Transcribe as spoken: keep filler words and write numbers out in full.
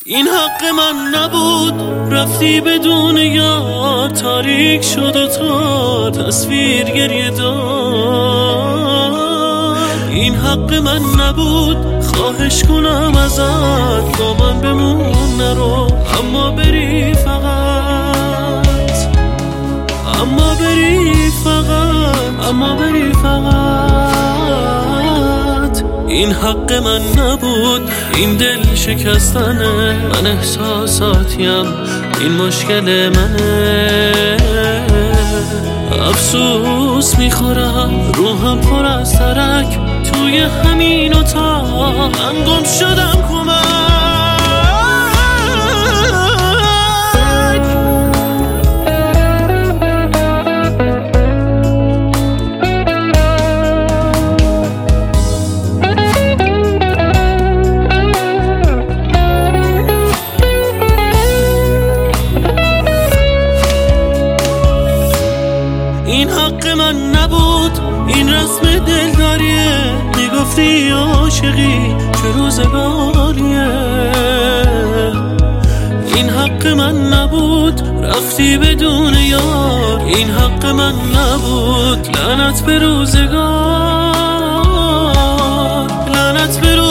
این حق من نبود، رفتی بدون یار، تاریک شد و تا تصویر گریه دار. این حق من نبود، خواهش کنم ازت با من بمون نرو، اما بری فقط، اما بری فقط، اما بری فقط. این حق من نبود، این دل شکستنه، من احساساتیم، این مشکل منه. افسوس میخورم، روحم پر از ترک، توی همین اتاق من گم شدم. کمک این حق من نبود، این رسم دلداریه، میگفتی عاشقی چه روزگاریه. این حق من نبود، رفتی بدون یار، این حق من نبود. لعنت به روزگار، لعنت به روزگار.